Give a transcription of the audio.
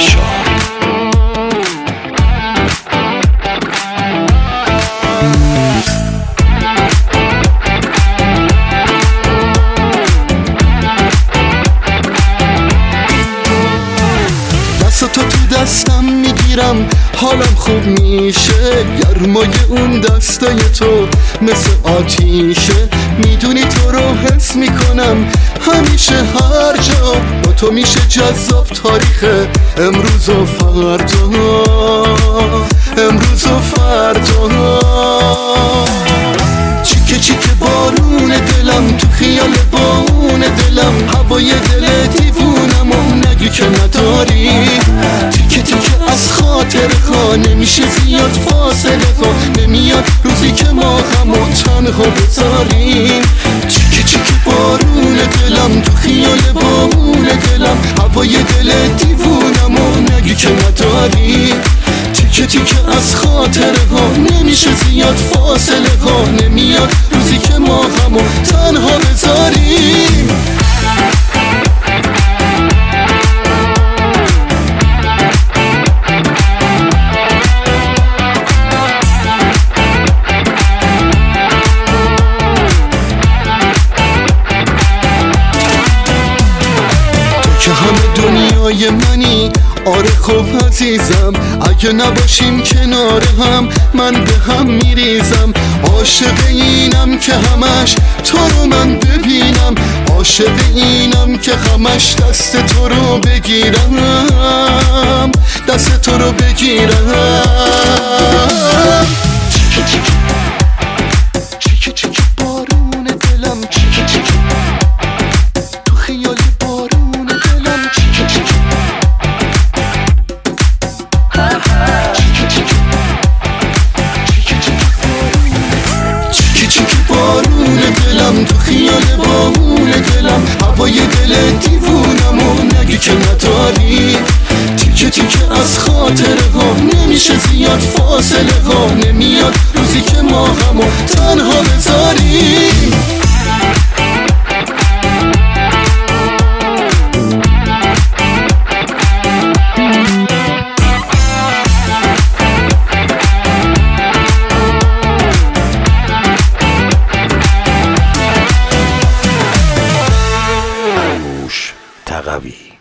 دستاتو تو دستم میگیرم حالم خوب میشه، گرمای اون دستای تو مثل آتیشه. میدونی تو رو حس میکنم همیشه هر جا، با تو میشه جذاب تاریخ امروز و فردا، امروز و فردا. چیکه چیکه بارون دلم تو خیال بارون دلم، هوای دل دیوونم و نگی که نداری. تیکه تیکه از خاطر ها نمیشه زیاد فاصله ها، نمیاد روزی که ما همو تنها بذاریم. چیکه چیکه بارون دلم تو خیال بارون دلم، هوای دل دیوونم و نگی که نداری. تیکه تیکه از خاطر ها نمیشه زیاد فاصله ها، نمیاد روزی که ما همو تنها بذاریم. که همه دنیای منی، آره خب عزیزم. اگه نباشیم کنار هم من به هم میریزم. عاشق اینم که همش تو رو من ببینم، عاشق اینم که همش دست تو رو بگیرم، دست تو رو بگیرم. چیکه چیکه بارون دلم، چیکه چیکه تو خیال بارون دلم، چیکه چیکه بارون دلم، تو خیال بارون دلم، هوای دل دیوونم و نگی که نداری. تیکه تیکه از خاطر ها نمیشه زیاد فاصله ها، نمیاد روزی که ما همو تنها بذاریم. تقوی